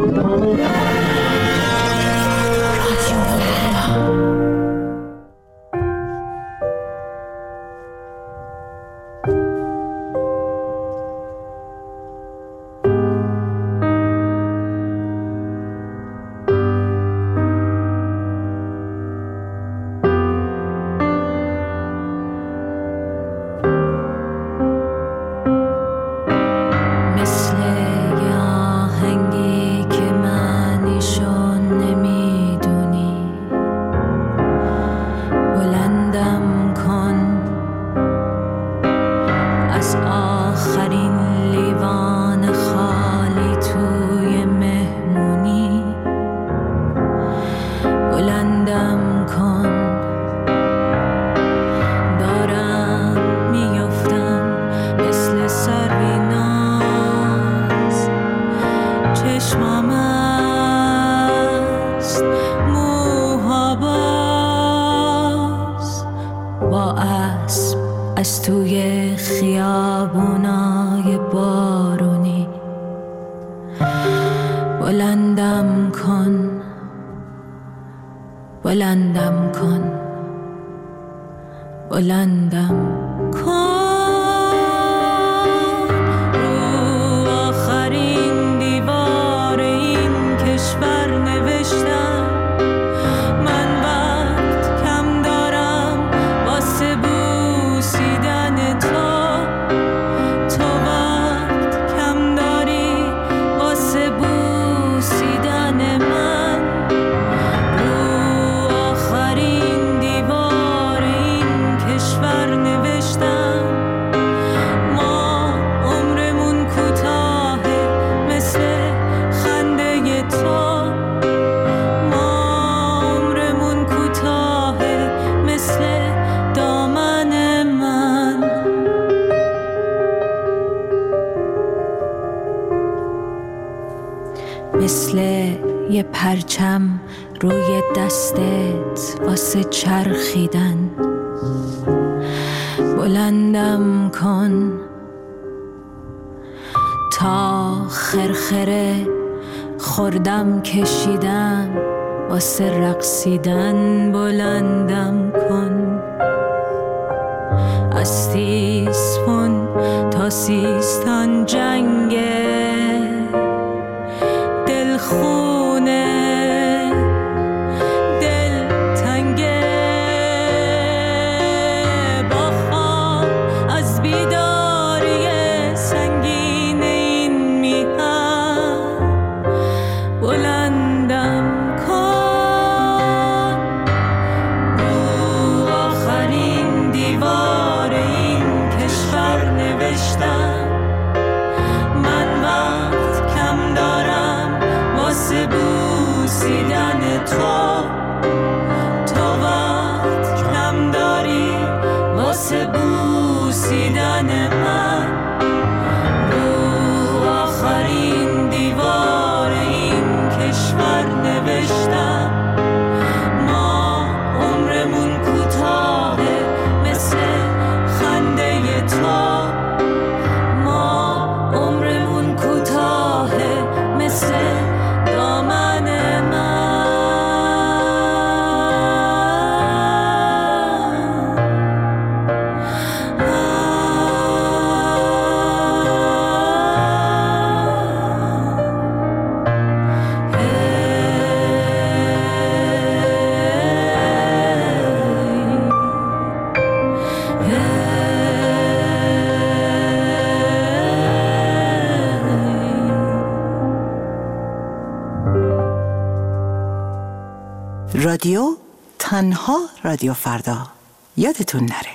از توی خیابونای بارونی بلندم کن، بلندم کن، بلندم کن. رو آخرین دیوار این کشور نوشتم من وقت کم دارم واسه بوسیدن تو، تو وقت کم داری واسه بوسیدن من. رو آخرین دیوار این کشور نوشتم ما عمرمون کوتاهه مثل خنده تو، ما عمرمون کوتاهه مثل دامن من. مثل یه پرچم روی دستت واسه چرخیدن بلندم کن تا خرخره خوردم کشیدم واسه رقصیدن بلندم کن. از تیسفون تا سیستان جنگه دلخونه دل تنگه با خواب از بیداری سنگین این میهن بلندم کن. رو آخرین دیوار این کشور نوشتم من وقت کم دارم واسه بوسیدن تو، تو وقت کم داری واسه بوسیدن من. رو آخرین دیوار این کشور نوشتم ما عمرمون کوتاهه مثل خنده تو، ما عمرمون کوتاهه مثل دامن من. رادیو تنها رادیو فردا، یادتون نره.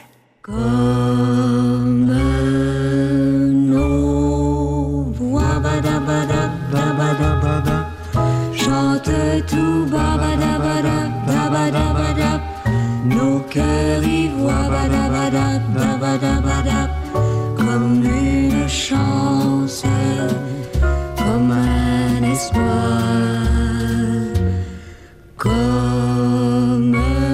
Chante tout babadabadab, babadabadab. Nos cœurs y voient badabadab, babadabadab. Comme une chance, comme un espoir, comme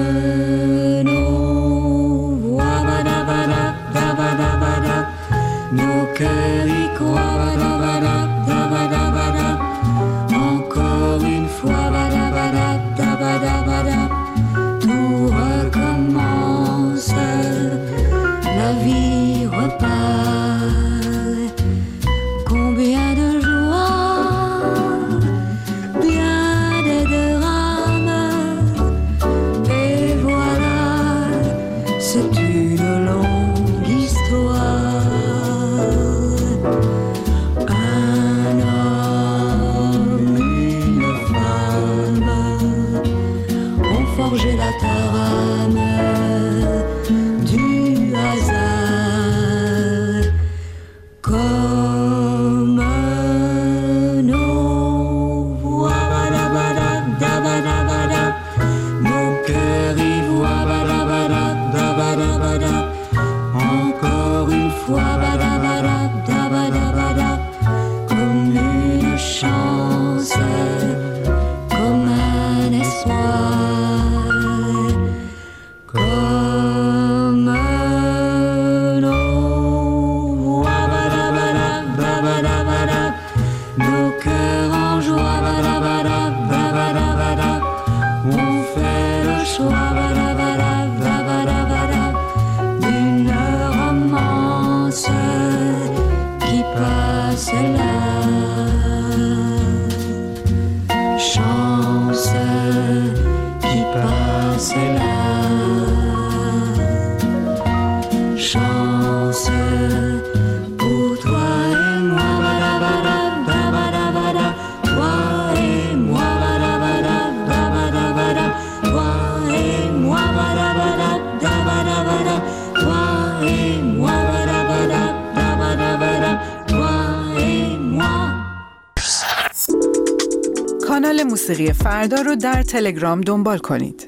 nos voix badabadab, babadabadab. Nos cœurs y croient badabadab, babadabadab. joie, on fait le choix, d'une romance qui passe là. Chance qui passe là. Chance pour toi et moi, toi et moi, toi et moi, toi et moi, toi et moi. کانال موسیقی فردا رو در تلگرام دنبال کنید.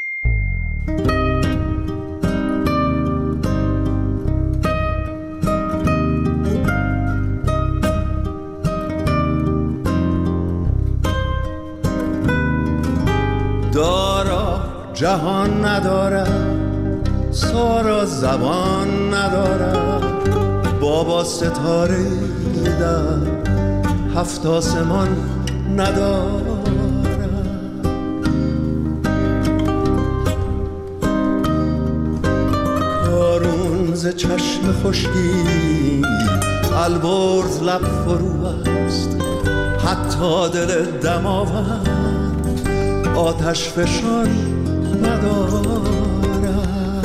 دارا جهان ندارد، سارا زبان ندارد، بابا ستاره در هفت آسمان ندارد. کارون ز چشم خشکی البرز لب فرو است، حتی دل دماوند آتش فشان ندارد.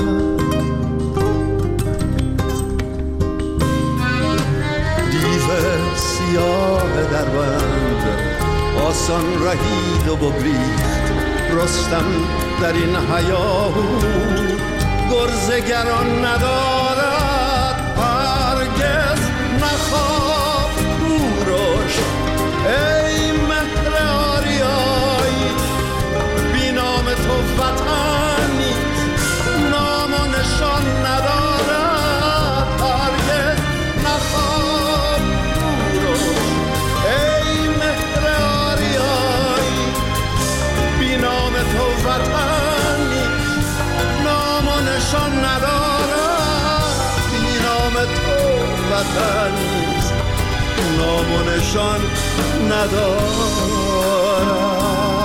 دیو سیاه در بند آسان رهید و بگریخت، رستم در این هیاهو گرزگران ندارد. هرگز نخواب کوروش ای مهر آریایی، بی نام تو وطن نیست، نام و نشان ندارد. هرگز نخواب کوروش ای مهر آریایی، بی نام تو وطن نیست، نام و نشان ندارد. بی نام تو وطن نیست، نام و نشان ندارد.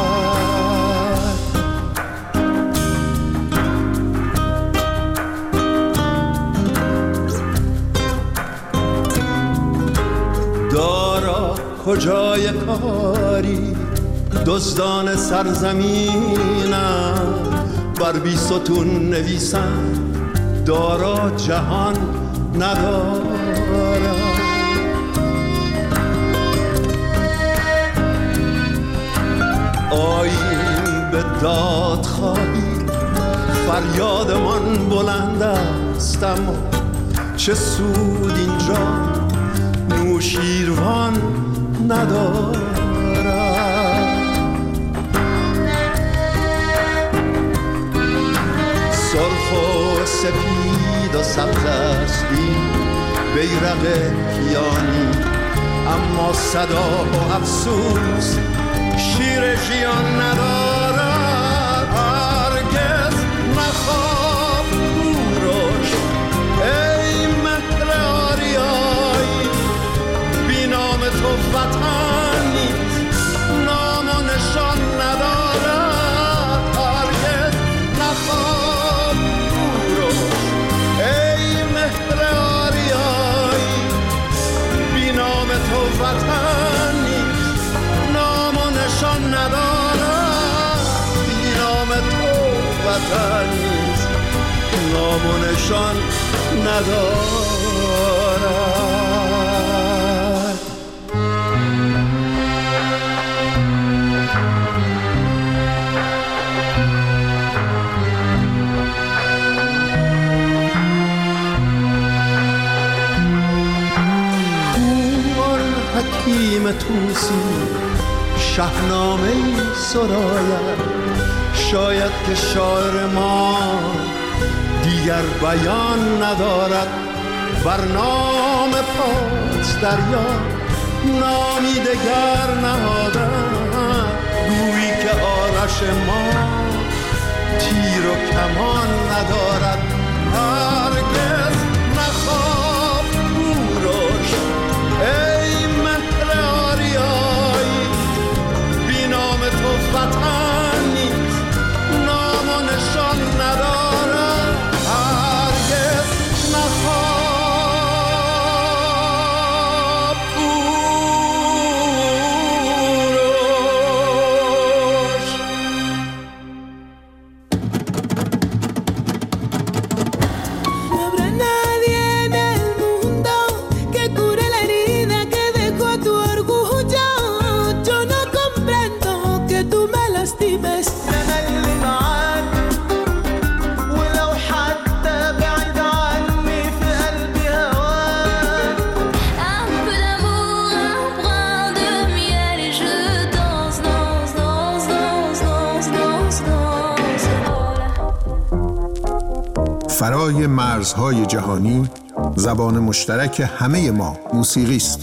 دارا کجای کاری دزدان سرزمینم، بر بی ستون نویسم دارا جهان ندارد. آیین به داد خواهی فریادمان بلند است، اما چه سود اینجا نوشیروان ندارد. سرخ و سپید و سبز است این بیرق کیانی، اما صدا و افسوس شیر ژیان ندارد. هرگز نخواب کوروش ای مهر آریایی، بی نام تو وطن نیست، نام و نشان ندارد. هرگز نخواب کوروش ای مهر آریایی، بی نام تو وطن نیست، نام و نشان ندارد. بی نام تو وطن نیست، نام و نشان ندارد. حکیم توسی شاهنامه‌ای سراید، شاید که شاعر ما دیگر بیان ندارد. بر نام پاس دریا نامی دگر نهادند، گویی که آرش ما تیر و کمان ندارد. هرگز نخواب کوروش ای مهر آریایی، فرای مرزهای جهانی، زبان مشترک همه ما موسیقی است.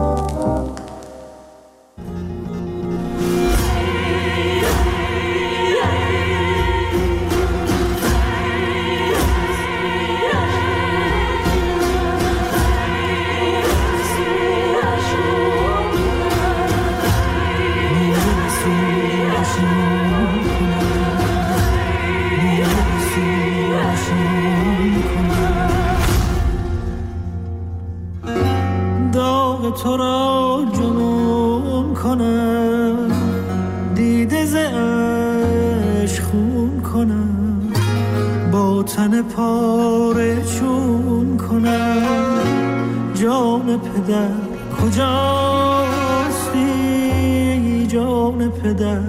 تو را جنون کنم، دیده ز عشق خون کنم، با تن پاره چون کنم. جان پدر کجاستی؟ جان پدر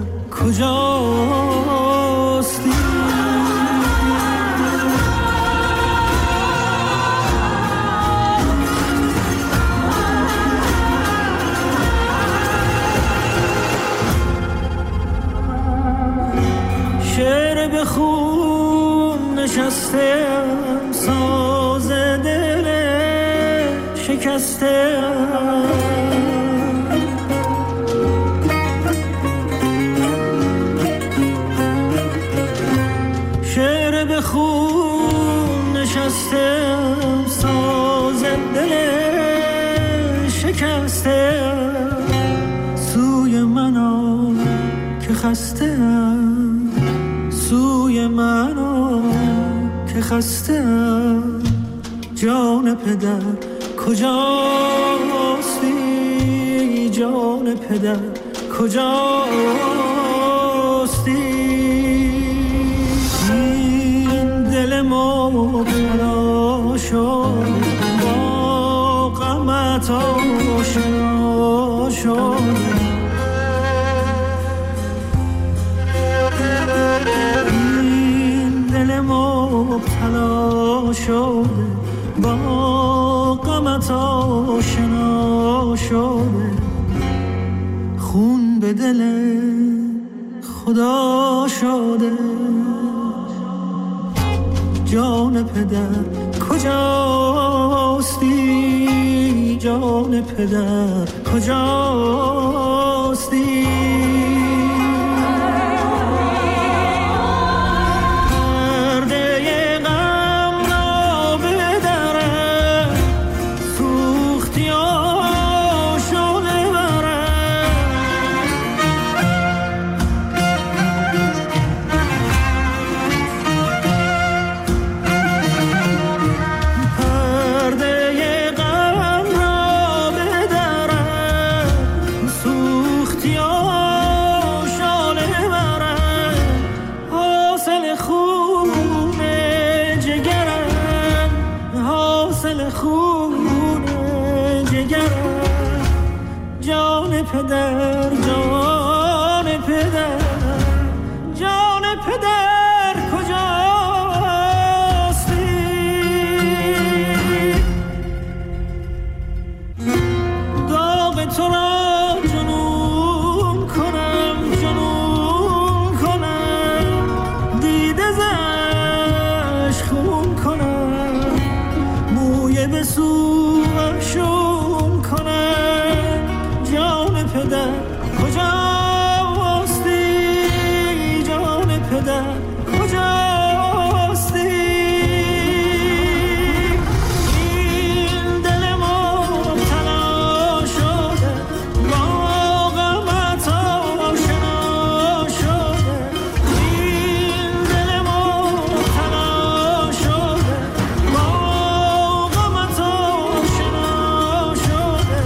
کجاستی؟ شعر به خون نشستم، ساز دل شکستم. شعر به خون نشستم، ساز دل شکستم. سوی من آ که خستم، سوی من آ که خستم. جان پدر کجاستی؟ جان پدر کجاستی؟ این دل مبتلا شد، با غمت آشنا شد. مبتلا شده، با غمت آشنا شده. خون به دل خدا شده. جان پدر کجاستی؟ جان پدر کجاستی؟ پدر، جان پدر، جان پدر کجاستی؟ داغ تو را جنون کنم، جنون کنم، دیده ز عشق خون کنم، موی به سوشون کنم. جان پدر کجاستی؟ جان پدر کجاستی؟ این دل مبتلا شده، با غمت آشنا شده. این دل مبتلا شده، با غمت آشنا شده.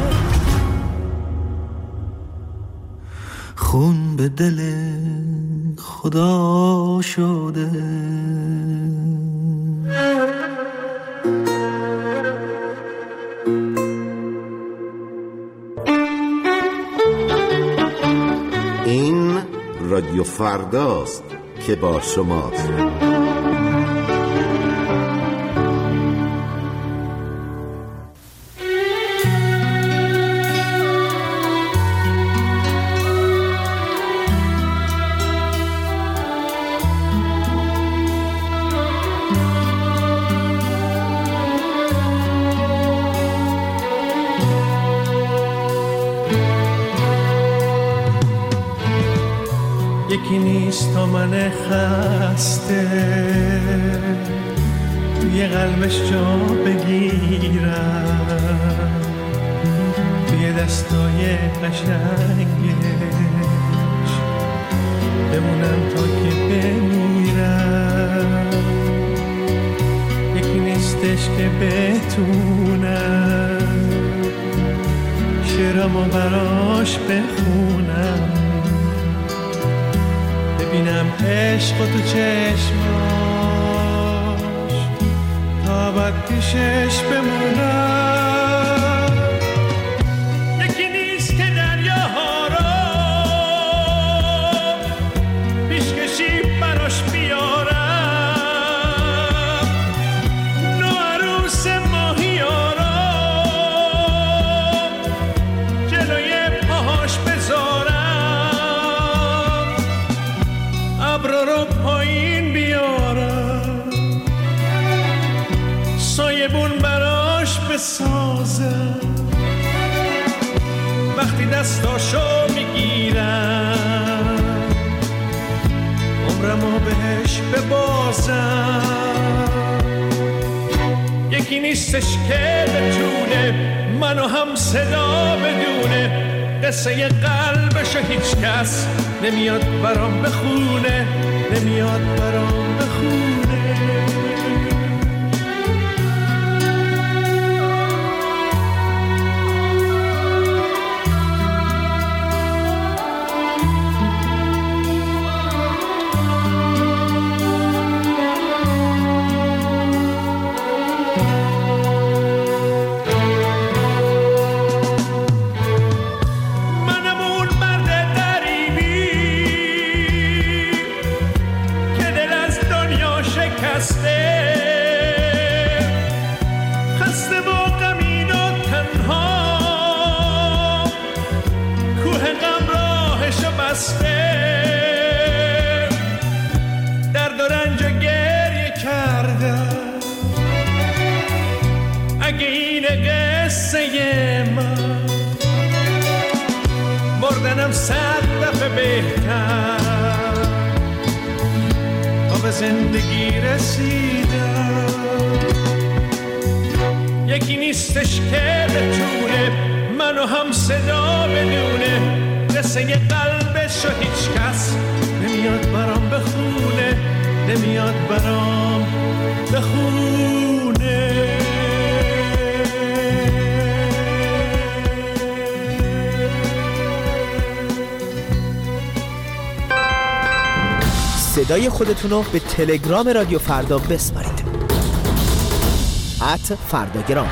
خون به دل خدا شده. این رادیو فرداست که با شماست. یکی نیست تا من خسته توی قلبش جا بگیرم، توی دستای قشنگش بمونم تا که بمیرم. یکی نیستش که بتونم شعرامو براش بخونم، ببینم عشق تو چشماش تا ابد پیشش بمونم. یکی نیست که دریاها را پیشکشی براش بیارم، نوعروس ماهیا را جلوی پاهاش بذارم، ابرا رو پایین بیارم، سایبون براش بسازم. وقتی دستاشو میگیرم عمرمو بهش ببازم. یکی نیستش که بتونه منو هم صدا بدونه، قصه قلبشو هیچ کس نمیاد برام بخونه، نمیاد برام بخونه. خسته و غمین و تنها، کوه غم راهشو بسته، درد و رنج و گریه کردم. اگه این قصه من مردنم 100 دفعه بهتر، تا به زندگی رسیدم. یکی نیستش که بتونه منو هم صدا بدونه، قصه قلبشو هیچ کس نمیاد برام بخونه، نمیاد برام بخونه. صدای خودتونو به تلگرام رادیو فردا بسپارید. @فرداگرام.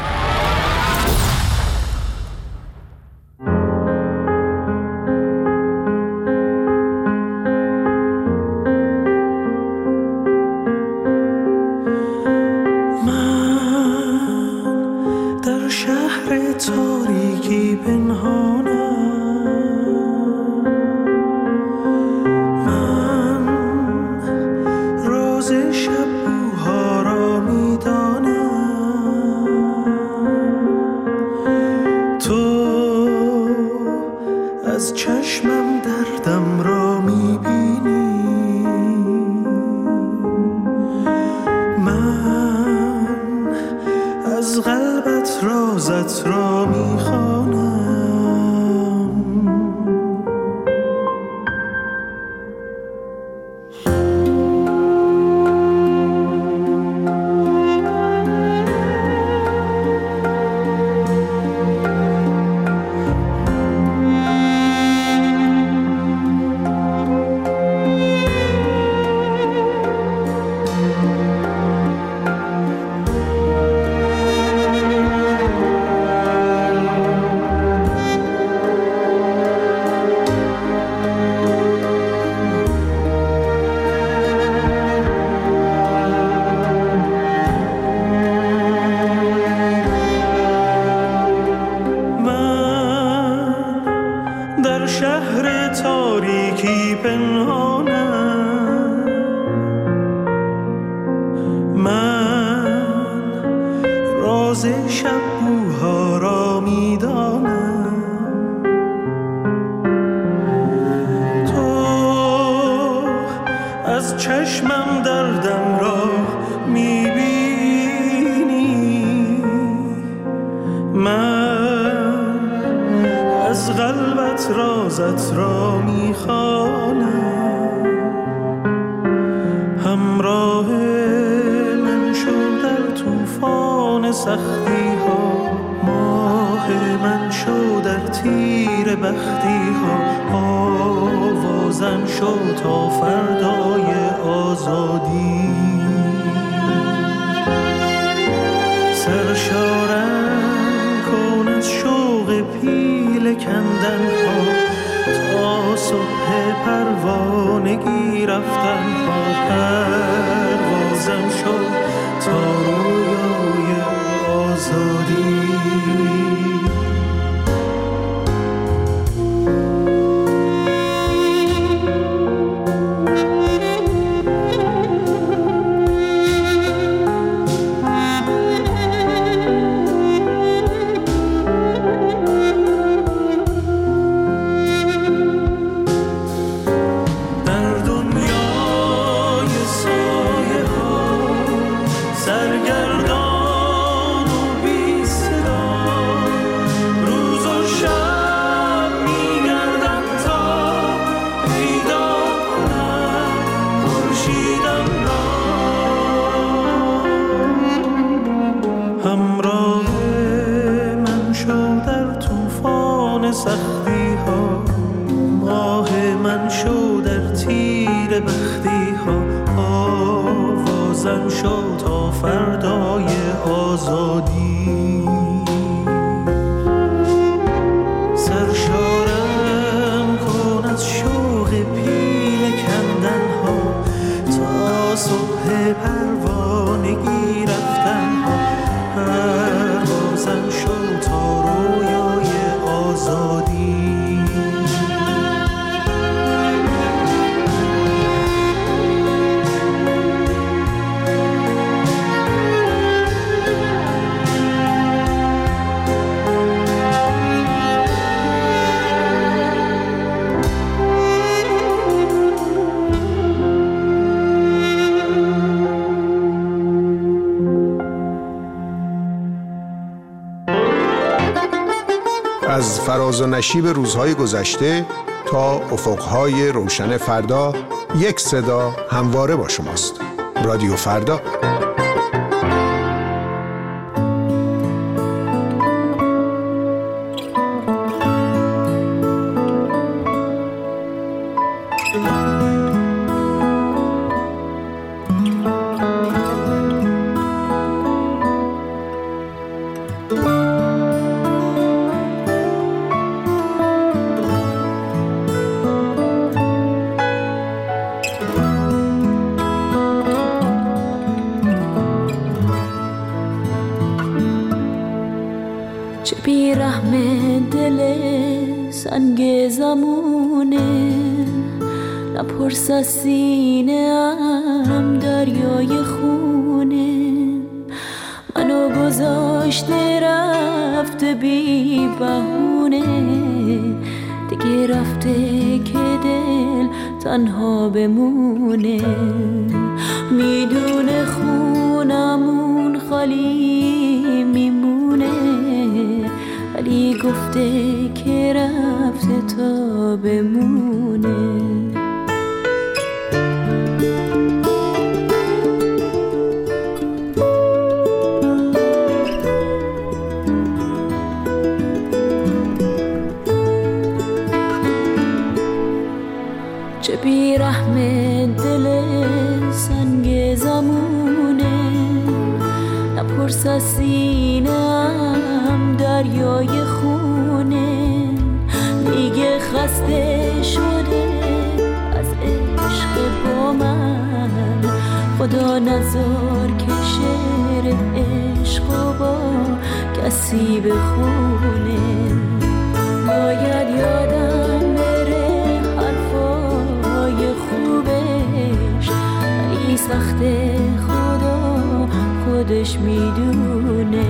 من در شهر تاریکی پنهانم، از چشمم دردم را میبینی، من از قلبت رازت را میخوانم. راز شبوها را میدانم. تو از چشمم دردم را میبینی، من از قلبت رازت را میخوانم. همراه من شو در طوفان سختی ها، ماه من شو در تیر بختی ها، آوازم شو تا فردای آزادی. سرشارم کن از شوق پیل کندن ها، تا صبح پروانگی رفتن ها، پروازم شو تا رویای آزادی. سختی ها، ماه من شو در تیر بختی ها، آوازم شو تا فردای آزادی. سرشارم کن از شوق پیل کندن ها، تا صبح پروانگی رفتن ها، پروازم شو تا رویای آزادی. از فراز و نشیب روزهای گذشته تا افقهای روشن فردا، یک صدا همواره با شماست. رادیو فردا. چه بیرحم دل سنگ زمونه، نپرس از سینه ام دریای خونه، منو گذاشته رفته بی بهونه، دیگه رفته که دل تنها بمونه، میدونه خونمون خالی میمونه، ولی گفته که رفته تا بمونه. چه بیرحم دل سنگ زمونه، نپرس از سینه‌ام دریای خونه، دیگه خسته شده از عشق با من، خدا نذار که شعر عشق با کسی بخونه، باید یادم بره حرفای خوبش، ولی سخته خدا خودش میدونه.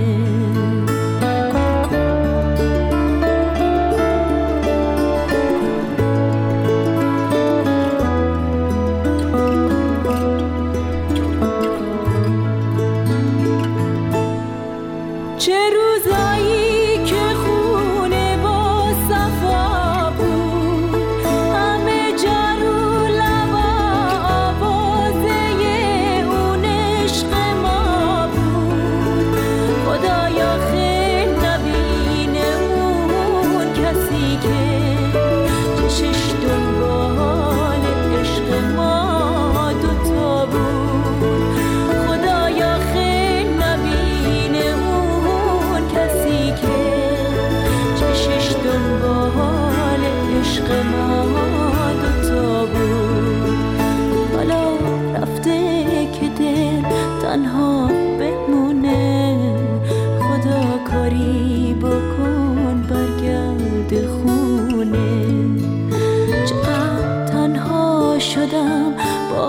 تنها بمونه. خدا کاری بکن برگرد خونه. چقدر تنها شدم با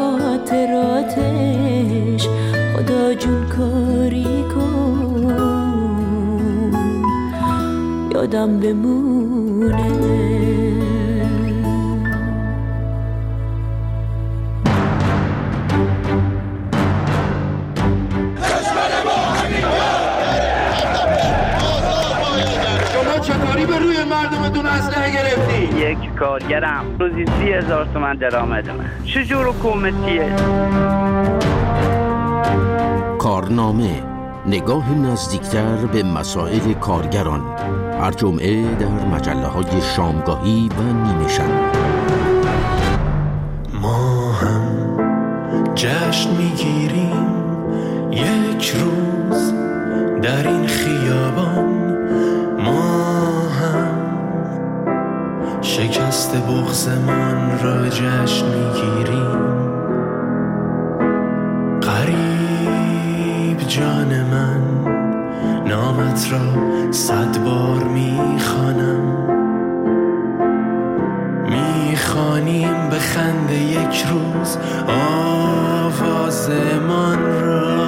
خاطراتش. خدا جون کاری کن یادم بمونه. چطوری به روی مردمتون اسلحه گرفتی؟ یک کارگرم روزی 30,000 تومان درآمد من. چجور حکومتیه؟ کارنامه، نگاه نزدیکتر به مسائل کارگران. هر جمعه در مجله‌های شامگاهی و نیمه شب. ما هم جشن میگیریم یک روز در این خیابان. ما هم شکست بغضمان را جشن میگیریم. غریب جان من نامت را 100 بار میخوانم. میخوانیم به خنده یک روز آوازمان را.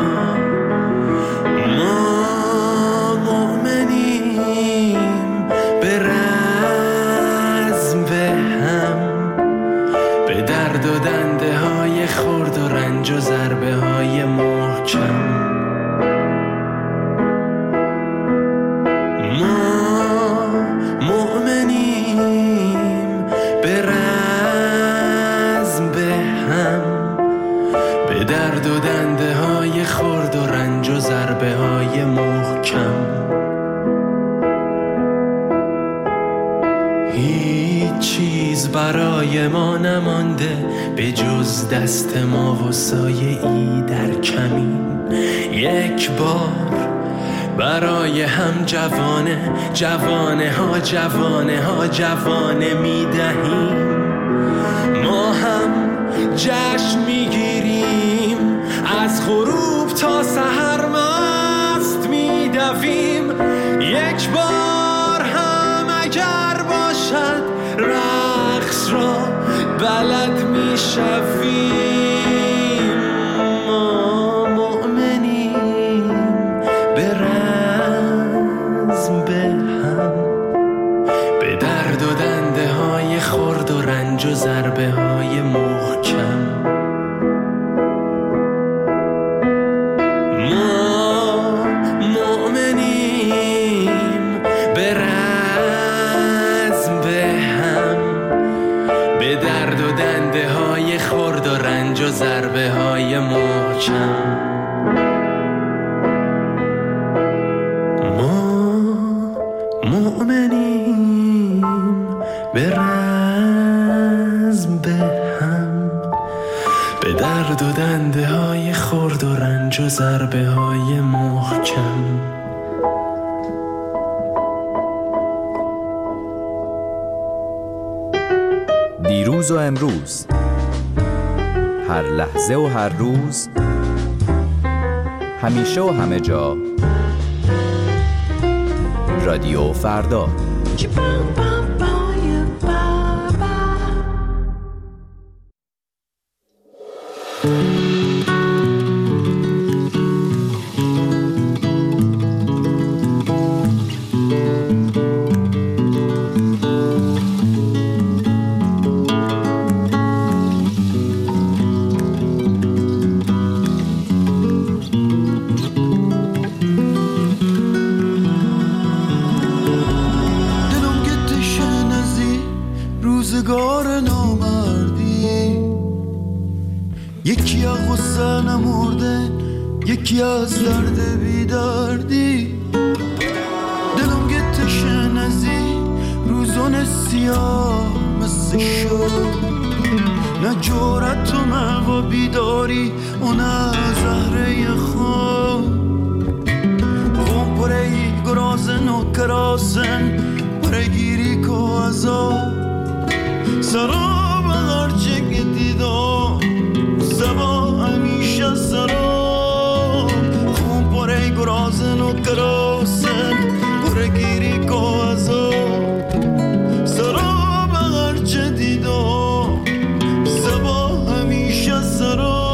خورد و رنج و ضربه های محکم. ما مؤمنیم به رزم به هم، به درد و دنده های خورد و رنج و ضربه های محکم. هیچ چیز برای ما نمانده به جز دست ما و سایه ای در کمین. یک بار برای هم جوانه ها جوانه می دهیم. ما هم جشن می گیریم، از غروب تا سحر مست می دویم. یک بار هم اگر باشد رقص را بلد می شویم. ما مؤمنیم به رزم به هم، به درد و دنده های خورد و رنج و ضربه های محکم. ما مؤمنیم به رزم به هم، به درد و دنده های خورد و رنج و ضربه های محکم. ما مؤمنیم به رزم به هم، به درد و دنده های خورد و رنج و ضربه های محکم. دیروز و امروز، هر لحظه و هر روز، همیشه و همه جا، رادیو فردا. روزگار نامردی، یکی از غصه نمرده، یکی از درد بیدردی. دلم گتش نزی روزون سیاه مثل شد، نه جورت و موا بیداری و نه زهره خواب. غم پرهی گرازن و کراسن پرگیری که عذاب. سراب هرچه که دیدم سبا همیشه سراب. کروسن برگیری کوازو سرا بغر جدیدو زبا همیشه سرا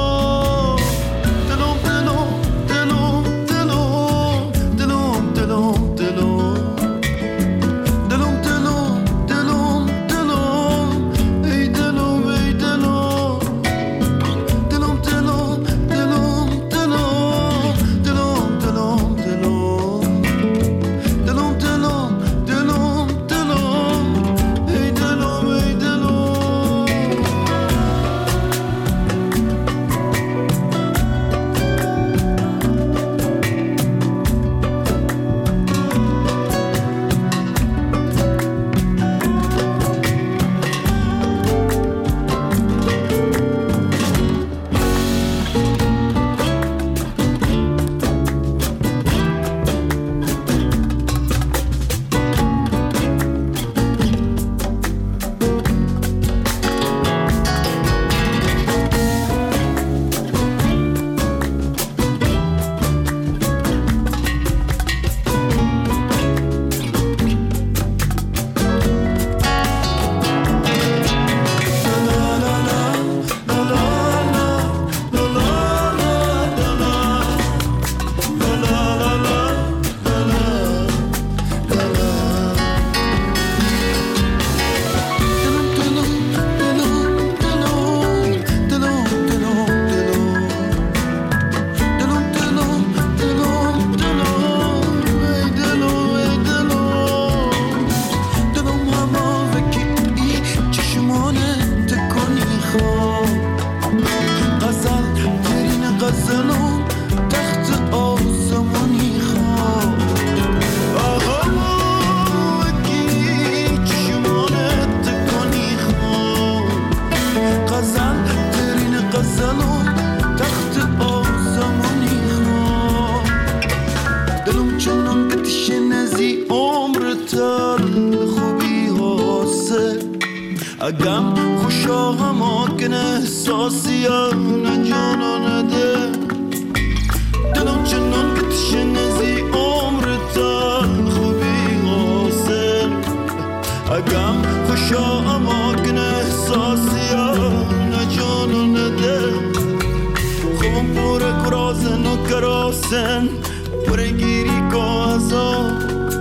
اگم خوشا هماکن احساسیم جانانه ده دلم چنان که تشنزی عمر تن خوبی حاصل اگم خوشا هماکن احساسیم جانانه ده خوبم پوره کرازن و کراسن پوره گیری که ازا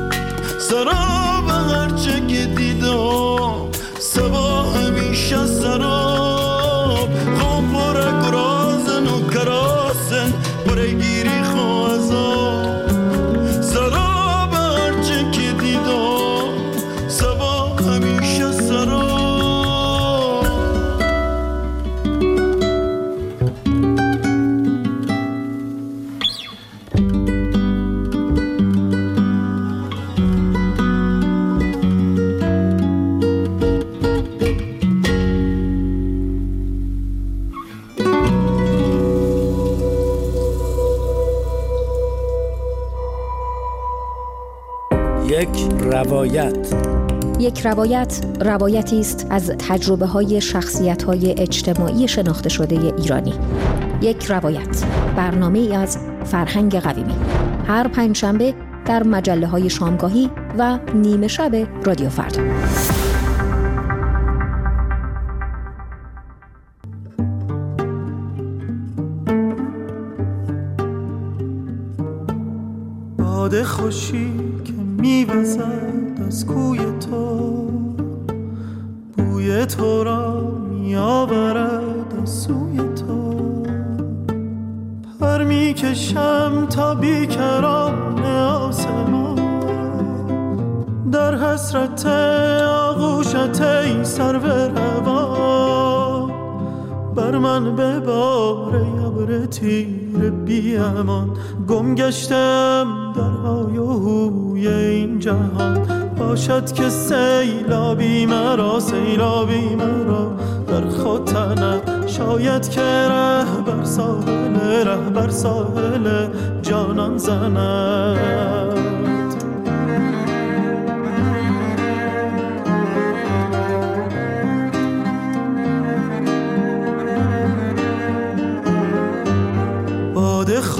سرا به هرچه که دیدم سبا همیشه سراب خوب پره کرازن و کراسن پره گیری خوازا سراب هرچه که دیدم سبا همیشه سراب یک روایت روایتی است از تجربه‌های شخصیت‌های اجتماعی شناخته شده ایرانی. یک روایت، برنامه‌ای از فرهنگ قویمی. هر پنجشنبه در مجله‌های شامگاهی و نیمه شب رادیو فردا. باد خوشی که می‌وزد از کوی تو بوی تو را می‌آورد از سوی تو پر می‌کشم تا بیکران آسمان در حسرت آغوشت ای سرو روان بر من ببار ابر تیر بی امان گم گشتم در های و هوی این جهان باشد که سیلابی مرا در خود تند شاید که ره بر ساحل جانان زند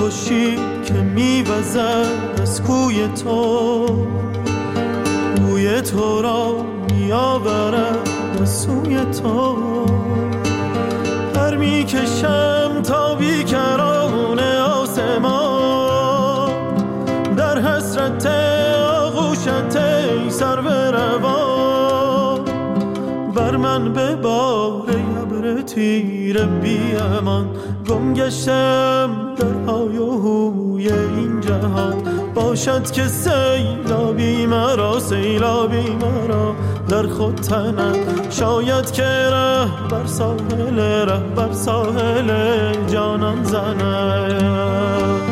خوشی که میوزد از کوی تو، بوی تو را میآورد از سوی تو. پر میکشم تا بیکران آسمان، در حسرت آغوشت ای سرو روان. بر من ببار ابر تیره بی امان، گم گشتم در های و هوی این جهان. باشد که سیلابی مرا، سیلابی مرا در خود تنم. شاید که ره بر ساحل جانان زند.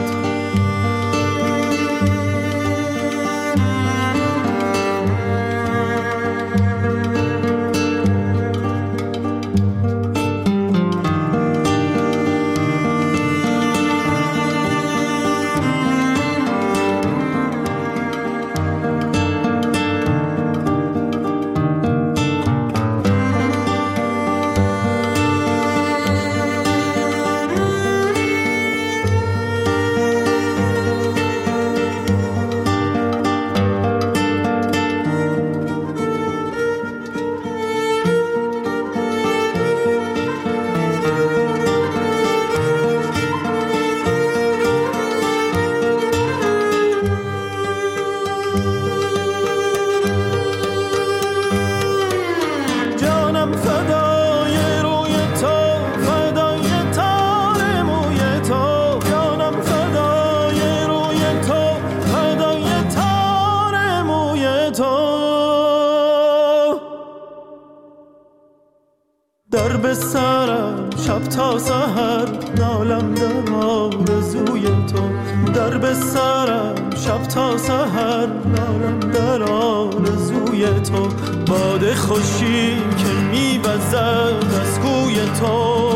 در به سرم شب تا سحر نالم در آرزوی تو. در به سرم شب تا سحر نالم در آرزوی تو. باد خوشی که میوزد از کوی تو،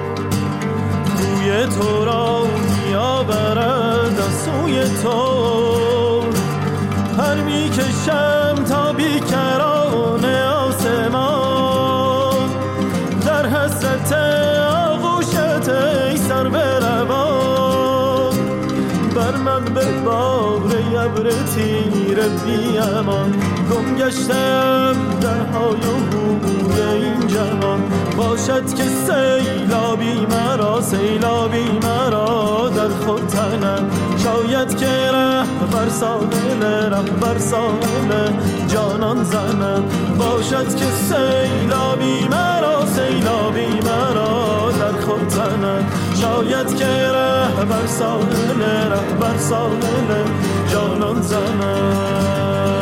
بوی تو را میآورد از سوی تو. پر میکشم تا بیکران آسمان، در حسرت آغوشت ای سرو روان. بر من ببار ابر تیره بی امان، گم گشتم در های و هوی این جهان. باشد که سیلابی مرا، سیلابی مرا در خود تنم. شاید که ره بر ساحل جانان زنم. باشد که سیلابی مرا، سیلابی مرا در خود تنم. شاید که ره بر ساحل جانان زنم.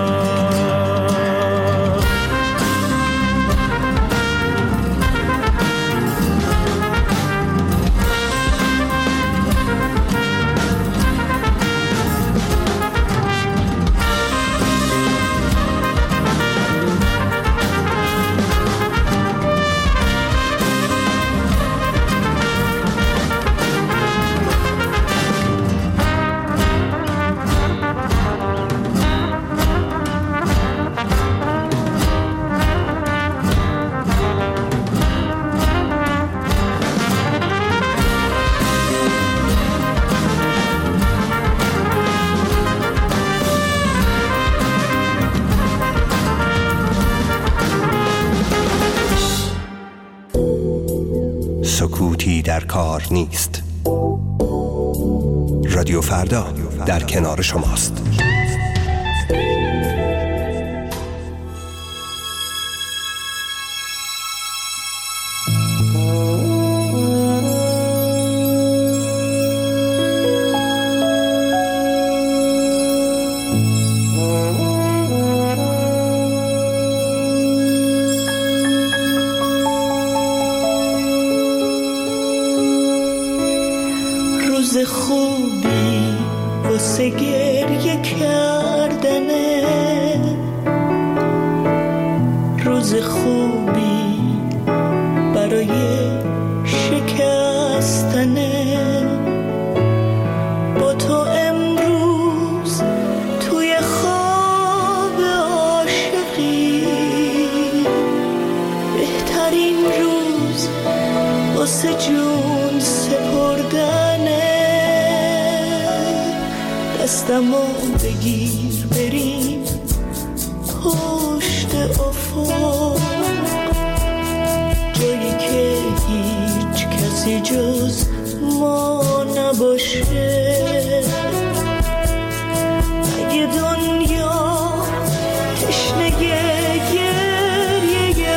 سکوتی در کار نیست. رادیو فردا در کنار شماست. خوبی واسه گریه کردنه، روز خوبی برای شکستنه. با تو امروز توی خواب عاشقی، بهترین روز واسه جون سپردنه. دستمو بگیر بریم پشت افق، جایی که هیچ کسی جز ما نباشه. اگه دنیا تشنه گریه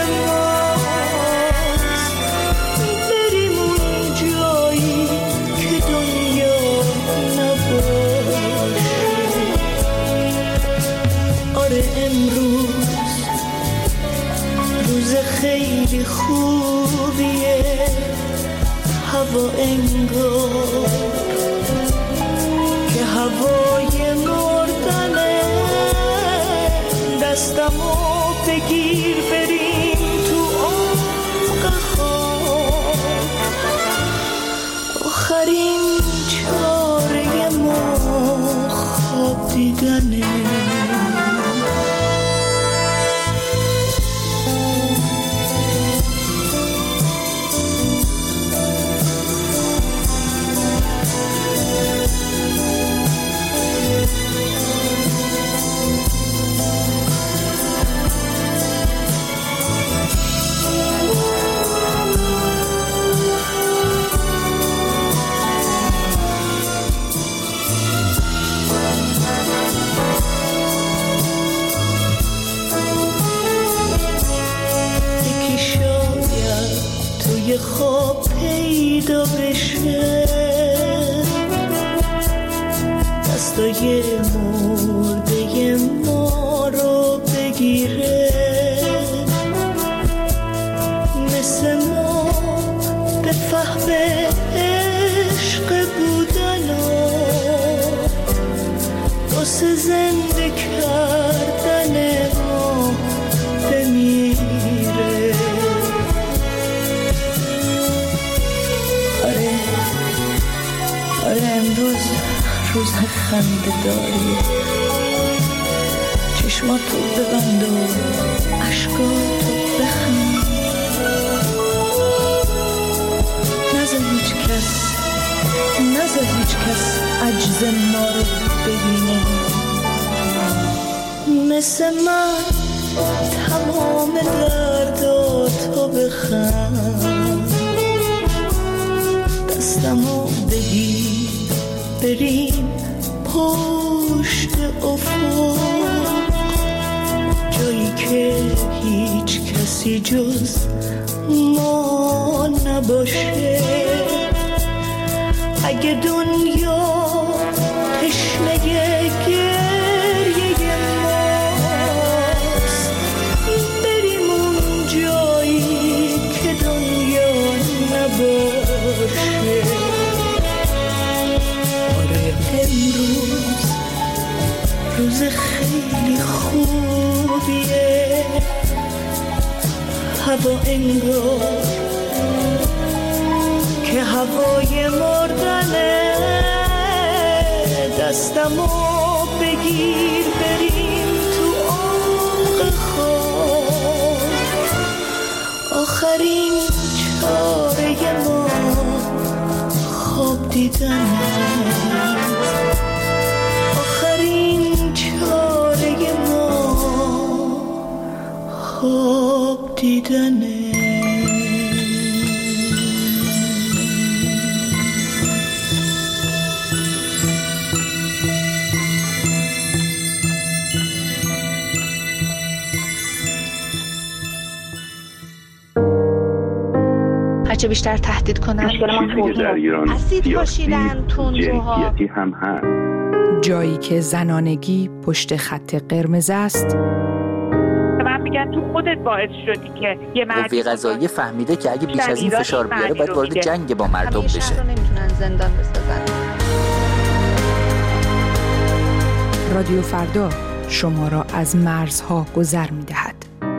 ماست، بریم اون جایی که دنیا نباشه. آره امروز روز خیلی خوبیه، هوا انگار که هوای مردنه. دستمو بگیر بریم تو عمق خواب، آخرین چاره ما خواب دیدنه. خواب پیدا بشه، دستای مرده ما رو بگیره، مثل ما به فهم عشق بودن و واسه زنده کردن ما بمیره. آره امروز روز خنده داری، چشماتو ببند و عشقاتو بخند، نذار هیچ کس عجز ما رو ببینه. مثل من تمام درداتو بخند، دستمو بگیر بریم پشت افق، جایی که هیچ کسی جز ما نباشه. اگه دنیا تشنه گریه ماست، بریم اون جایی که دنیا نباشه. آره امروز روز خیلی خوبیه، هوا انگار که هوای مردنه. دستمو بگیر بریم تو عمق خواب، آخرین چاره ما خواب دیدنه. آخرین چاره ما خواب دیدنه. هرچه بیشتر تهدید کنن چیزی که در ایران اسید پاشیدن، تندروها، جنسیتی هم هست. جایی که زنانگی پشت خط قرمز است. من میگم تو خودت باعث شدی که یه قوه قضاییه فهمیده که اگه بیش از این فشار بیاره باید وارد جنگ با مردم بشه. همیشه رو نمیتونن زندان بسازن. رادیو فردا شما را از مرزها گذر می‌دهد.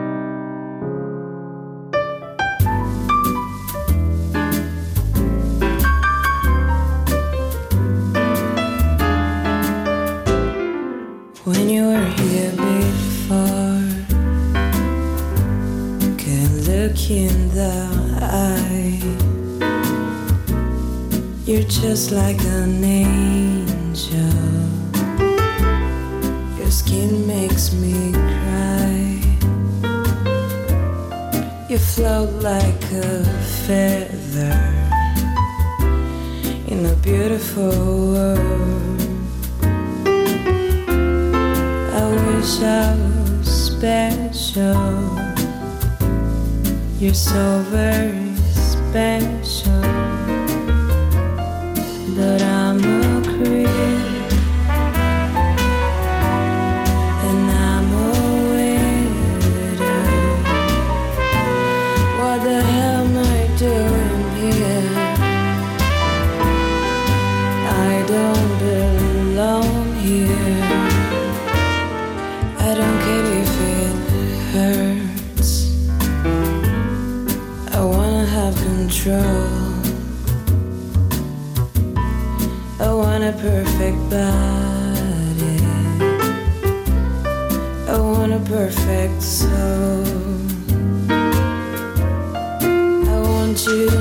When you were here before, can look in the eye. You're just like an angel. skin makes me cry. You float like a feather in a beautiful world. I wish I was special. You're so very special. But I'm a creep, and I'm a widow. What the hell am I doing here? I don't belong here. I don't care if it hurts. I wanna have control. I want a perfect body. I want a perfect soul. I want you to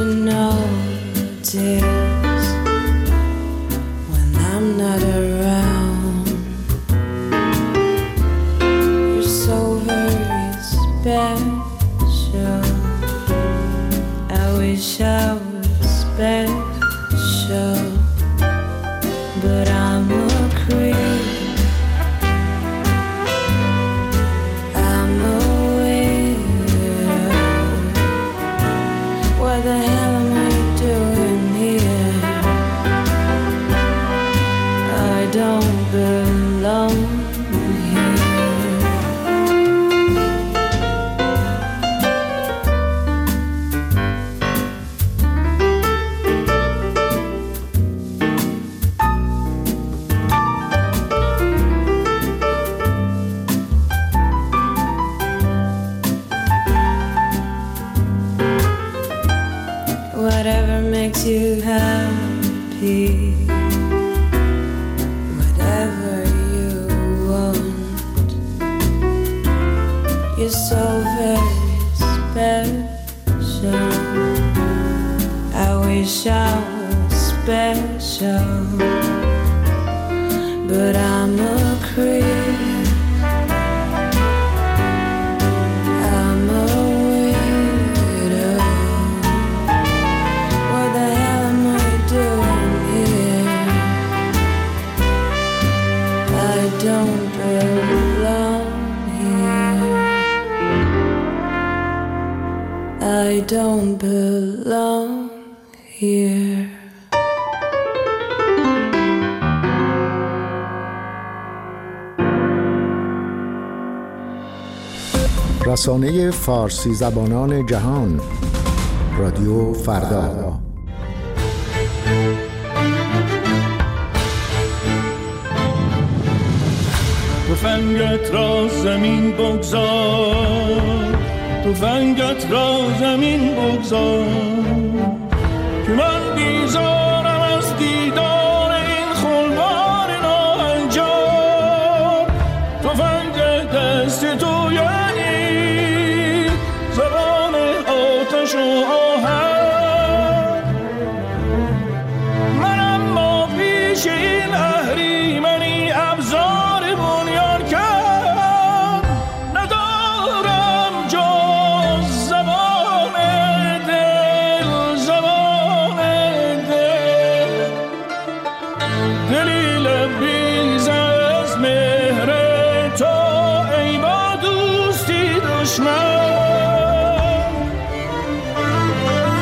notice when I'm not around. You're so very special. I wish I was special. But I'm a creep. I'm a widow. What the hell am I doing here? I don't belong here. Whatever makes you happy, whatever you want. You're so very special. I wish I was special, but I'm a creep. I'm a widow. What the hell am I doing here? I don't belong here. I don't belong here. رسانه فارسی زبانان جهان، رادیو فردا. تفنگت را زمین بگذار، تفنگت را زمین بگذار، که من بیزارم از دیدار این خلوار ناهنجار. تفنگ دست تو یعنی زبان آتش و آهن. من اما پیش این اهریمنی ابزار بنیان کرد ندارم جز زبان دل، زبان دل. دلی لبریز از مهر تو ای با دوستی دشمن.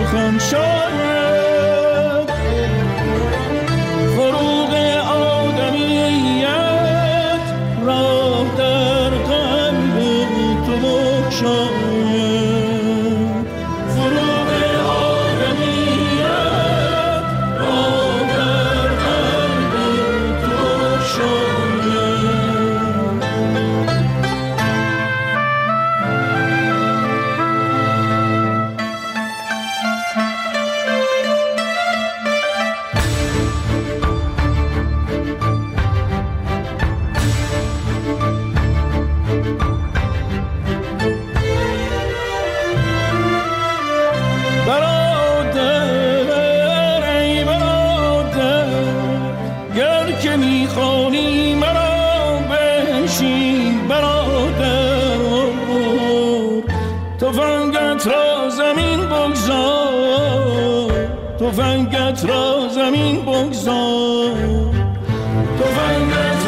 سخن شاید فروغ آدمیت راه در قلب تو بگشاید فروغ آدمیت راه در قلب تو بگشاید تفنگت را زمین بگذار تفنگت